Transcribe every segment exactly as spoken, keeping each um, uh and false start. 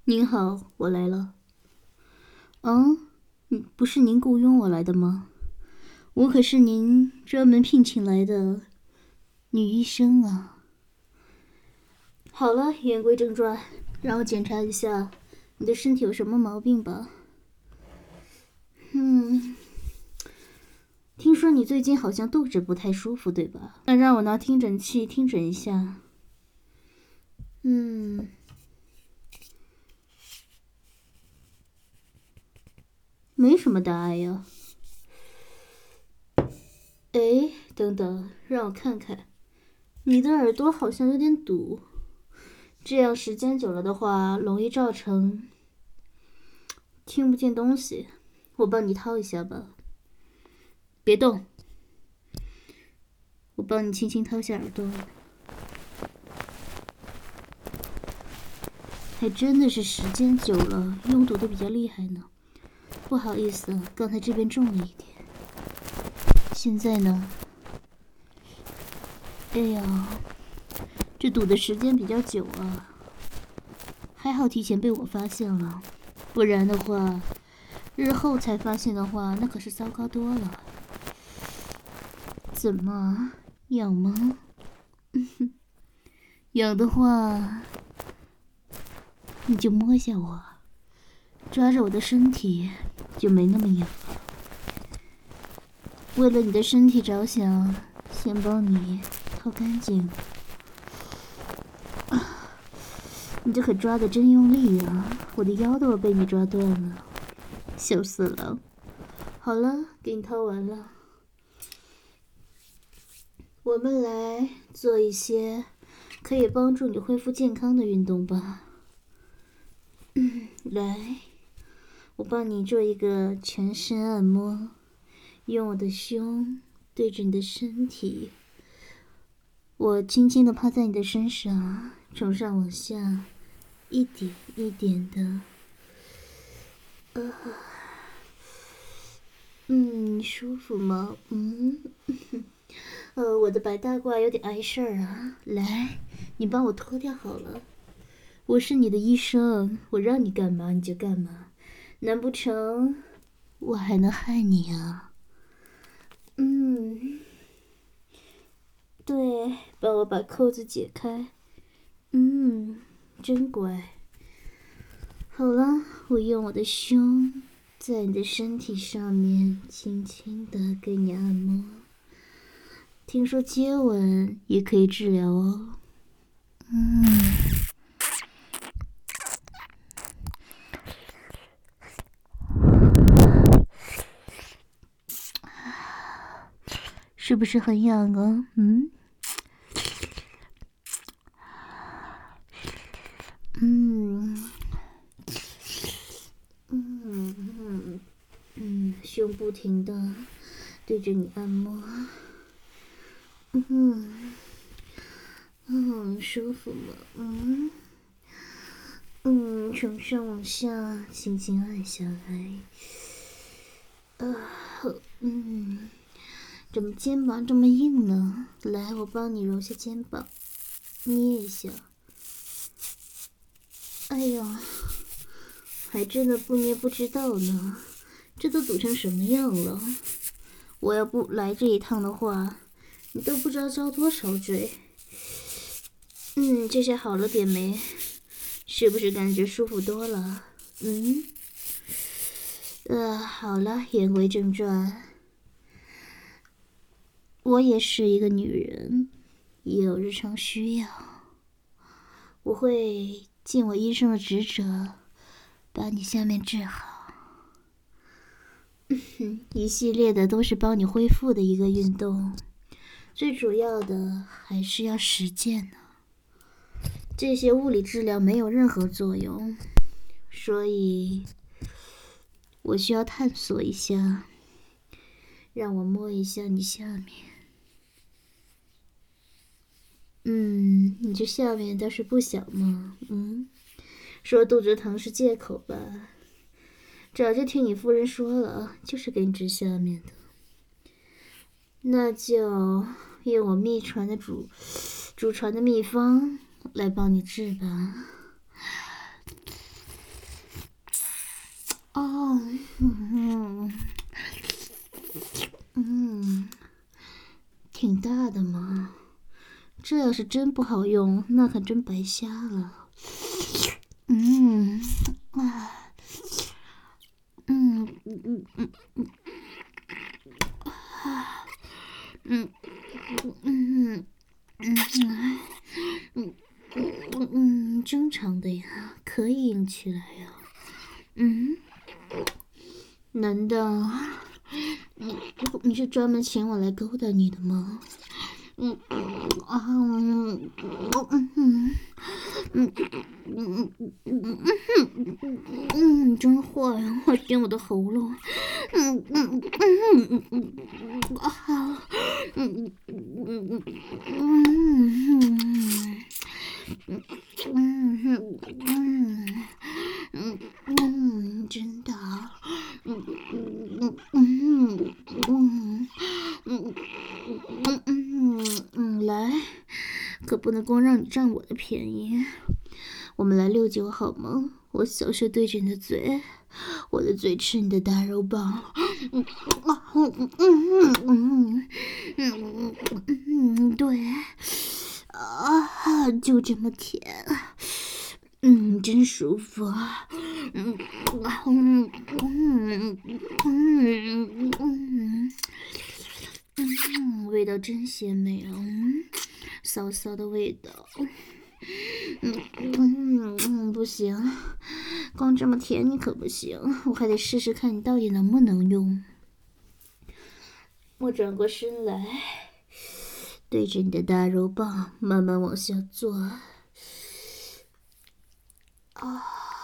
您好，我来了。嗯，不是您雇佣我来的吗？我可是您专门聘请来的女医生啊。好了，言归正传，让我检查一下你的身体有什么毛病吧。嗯，听说你最近好像肚子不太舒服，对吧？那让我拿听诊器听诊一下。嗯。没什么大碍呀。哎，等等，让我看看，你的耳朵好像有点堵，这样时间久了的话，容易造成听不见东西。我帮你掏一下吧。别动，我帮你轻轻掏下耳朵。还真的是时间久了，拥堵的比较厉害呢。不好意思，刚才这边重了一点。现在呢？哎呀，这堵的时间比较久啊。还好提前被我发现了，不然的话，日后才发现的话，那可是糟糕多了。怎么，痒吗？痒的话，你就摸一下我，抓着我的身体，就没那么痒了。为了你的身体着想，先帮你掏干净。你这可抓得真用力呀，我的腰都要被你抓断了，笑死了。好了，给你掏完了。我们来做一些可以帮助你恢复健康的运动吧。嗯，来，我帮你做一个全身按摩，用我的胸对着你的身体，我轻轻地趴在你的身上，从上往下，一点一点的。呃，嗯，舒服吗？嗯，呃，我的白大褂有点碍事儿啊，来，你帮我脱掉好了。我是你的医生，我让你干嘛你就干嘛，难不成我还能害你啊？嗯，对，帮我把扣子解开。嗯，真乖。好了，我用我的胸在你的身体上面轻轻地给你按摩。听说接吻也可以治疗哦。嗯。是不是很痒啊？嗯，嗯，嗯嗯嗯，胸不停的对着你按摩，嗯嗯，舒服吗？嗯嗯，从上往下轻轻按下来，啊，嗯。怎么肩膀这么硬呢？来，我帮你揉下肩膀，捏一下。哎呀，还真的不捏不知道呢，这都堵成什么样了。我要不来这一趟的话，你都不知道遭多少罪。嗯，这下好了点没？是不是感觉舒服多了？嗯，呃，好了，言归正传。我也是一个女人，也有日常需要。我会尽我医生的职责，把你下面治好。一系列的都是帮你恢复的一个运动，最主要的还是要实践呢。这些物理治疗没有任何作用，所以我需要探索一下。让我摸一下你下面。嗯，你这下面倒是不小嘛。嗯，说肚子疼是借口吧？早就听你夫人说了，就是给你治下面的。那就用我秘传的祖祖传的秘方来帮你治吧。 哦，嗯嗯，挺大的嘛。这要是真不好用，那可真白瞎了。嗯，啊，嗯嗯嗯嗯嗯，啊，嗯嗯嗯嗯嗯嗯嗯，正常的呀，可以硬起来呀。嗯，难道你你是专门请我来勾搭你的吗？嗯啊嗯嗯嗯嗯嗯嗯嗯，真坏啊！快舔我的喉咙。嗯嗯嗯嗯嗯啊嗯嗯嗯嗯嗯嗯嗯嗯嗯，真的。嗯嗯嗯嗯嗯嗯嗯嗯，来，可不能光让你占我的便宜。我们来六九好吗？我小舌对着你的嘴，我的嘴吃你的大肉棒。嗯嗯嗯嗯嗯嗯嗯，对，啊，就这么甜。嗯，真舒服啊！嗯嗯嗯嗯嗯嗯，味道真鲜美啊！嗯，骚骚的味道。嗯嗯嗯，不行，光这么甜你可不行，我还得试试看你到底能不能用。我转过身来，对着你的大肉棒慢慢往下做。啊！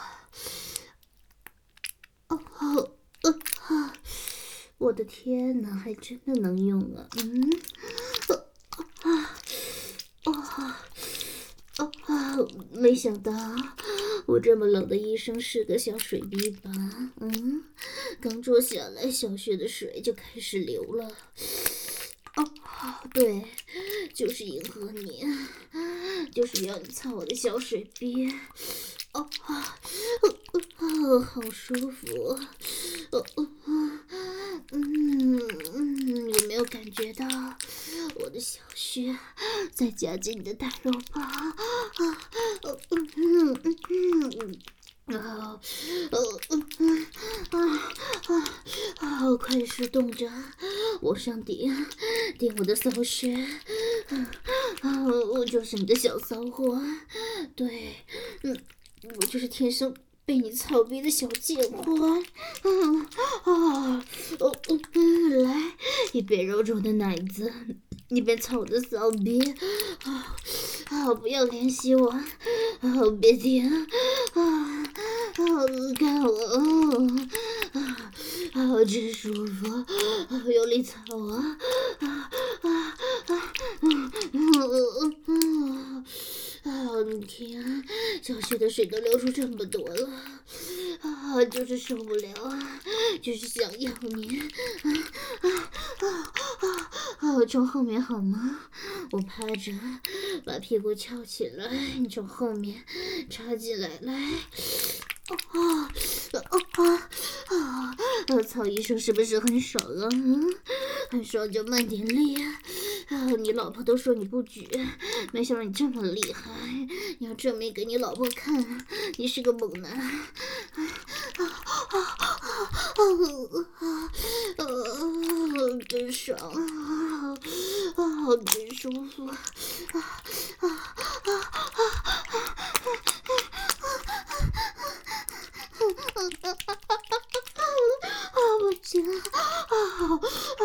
哦哦哦！我的天哪，还真的能用啊！嗯，啊啊啊啊！没想到我这么冷的医生是个小水逼吧？嗯，刚坐下来，小穴的水就开始流了。哦，对，就是迎合你，就是要你操我的小水逼。哦啊，哦，好舒服。哦哦，嗯嗯，有没有感觉到我的小穴在夹紧你的大肉棒？啊，哦嗯嗯嗯嗯。啊，呃，嗯啊啊啊！快使动着，往上顶，顶我的骚穴！啊，我就是你的小骚货，对，嗯，我就是天生被你操逼的小贱货！啊啊，哦，嗯，来，一边揉着我的奶子，一边操我的骚逼！啊啊！不要联系我！啊，别停！啊！啊！看我！啊啊！真舒服！啊，用力操啊！啊啊啊！嗯嗯嗯啊！你看，小穴的水都流出这么多了，啊，就是受不了啊，就是想要你！啊啊啊啊啊！从后面好吗？我趴着，把屁股翘起来，你从后面插进来，来。啊啊啊啊！啊！曹医生是不是很爽啊？嗯，很爽就慢点力啊！啊，你老婆都说你不举，没想到你这么厉害，你要证明给你老婆看，你是个猛男！啊啊啊啊啊啊！真爽啊！啊，真舒服！啊啊啊啊啊！啊！我天！啊啊！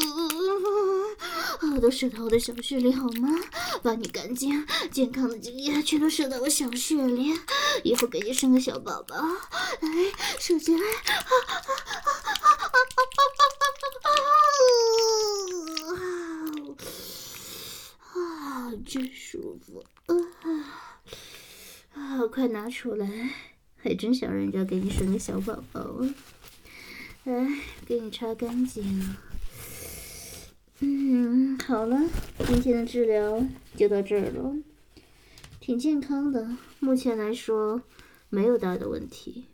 我都射到我的小穴里好吗？把你干净健康的精液全都射到我小穴里，以后给你生个小宝宝。来，射进来！啊啊啊啊！啊，真舒服！啊啊，快拿出来！还真想让人家给你生个小宝宝啊！来，给你擦干净。嗯，好了，今天的治疗就到这儿了，挺健康的，目前来说没有大的问题。